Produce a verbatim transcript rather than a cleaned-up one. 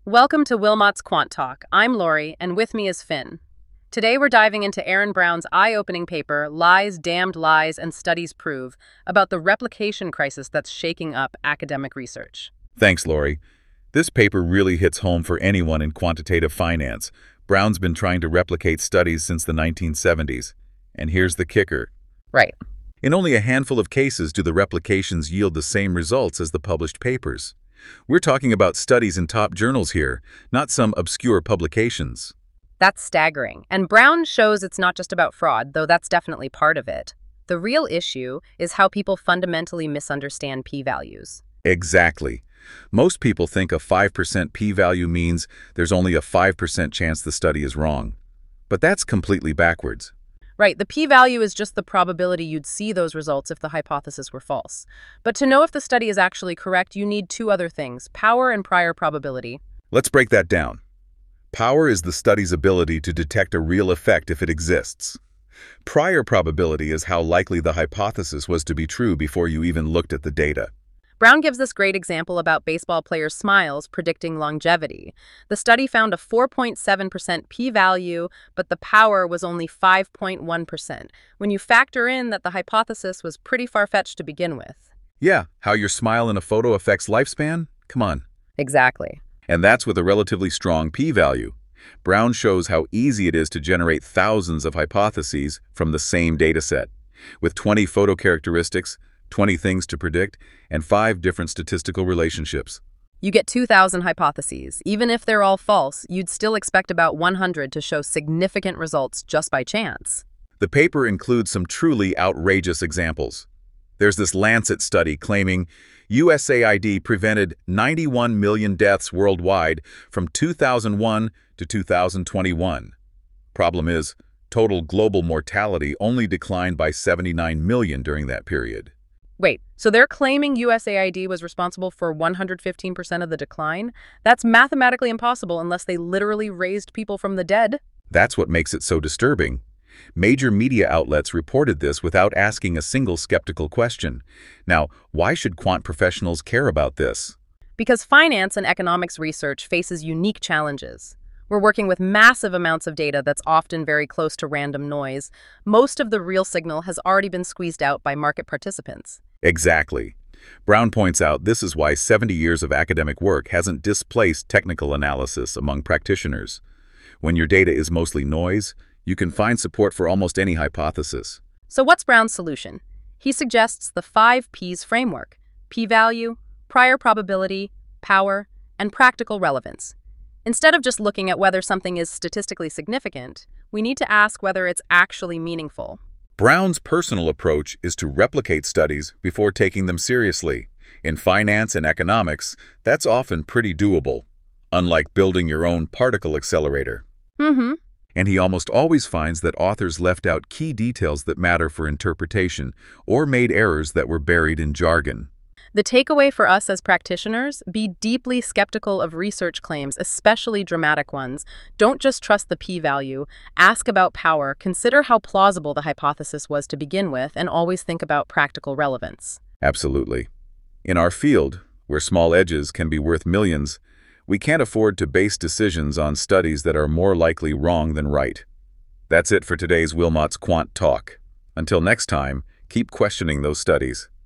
Welcome to Wilmot's Quant Talk. I'm Lori, and with me is Finn. Today we're diving into Aaron Brown's eye-opening paper, Lies, Damned Lies, and Studies Prove, about the replication crisis that's shaking up academic research. Thanks, Lori. This paper really hits home for anyone in quantitative finance. Brown's been trying to replicate studies since the nineteen seventies. And here's the kicker. Right. In only a handful of cases do the replications yield the same results as the published papers. We're talking about studies in top journals here, not some obscure publications. That's staggering. And Brown shows it's not just about fraud, though that's definitely part of it. The real issue is how people fundamentally misunderstand p-values. Exactly. Most people think a five percent p-value means there's only a five percent chance the study is wrong. But that's completely backwards. Right, the p-value is just the probability you'd see those results if the hypothesis were false. But to know if the study is actually correct, you need two other things, power and prior probability. Let's break that down. Power is the study's ability to detect a real effect if it exists. Prior probability is how likely the hypothesis was to be true before you even looked at the data. Brown gives this great example about baseball players' smiles predicting longevity. The study found a four point seven percent p-value, but the power was only five point one percent, when you factor in that the hypothesis was pretty far-fetched to begin with. Yeah, how your smile in a photo affects lifespan? Come on. Exactly. And that's with a relatively strong p-value. Brown shows how easy it is to generate thousands of hypotheses from the same dataset. With twenty photo characteristics, twenty things to predict, and five different statistical relationships. You get two thousand hypotheses. Even if they're all false, you'd still expect about one hundred to show significant results just by chance. The paper includes some truly outrageous examples. There's this Lancet study claiming U S A I D prevented ninety-one million deaths worldwide from two thousand one to two thousand twenty-one. Problem is, total global mortality only declined by seventy-nine million during that period. Wait, so they're claiming U S A I D was responsible for one hundred fifteen percent of the decline? That's mathematically impossible unless they literally raised people from the dead. That's what makes it so disturbing. Major media outlets reported this without asking a single skeptical question. Now, why should quant professionals care about this? Because finance and economics research faces unique challenges. We're working with massive amounts of data that's often very close to random noise. Most of the real signal has already been squeezed out by market participants. Exactly. Brown points out this is why seventy years of academic work hasn't displaced technical analysis among practitioners. When your data is mostly noise, you can find support for almost any hypothesis. So what's Brown's solution? He suggests the five P's framework: p-value, prior probability, power, and practical relevance. Instead of just looking at whether something is statistically significant, we need to ask whether it's actually meaningful. Brown's personal approach is to replicate studies before taking them seriously. In finance and economics, that's often pretty doable, unlike building your own particle accelerator. Mm-hmm. And he almost always finds that authors left out key details that matter for interpretation or made errors that were buried in jargon. The takeaway for us as practitioners: be deeply skeptical of research claims, especially dramatic ones. Don't just trust the p-value. Ask about power, consider how plausible the hypothesis was to begin with, and always think about practical relevance. Absolutely. In our field, where small edges can be worth millions, we can't afford to base decisions on studies that are more likely wrong than right. That's it for today's Wilmot's Quant Talk. Until next time, keep questioning those studies.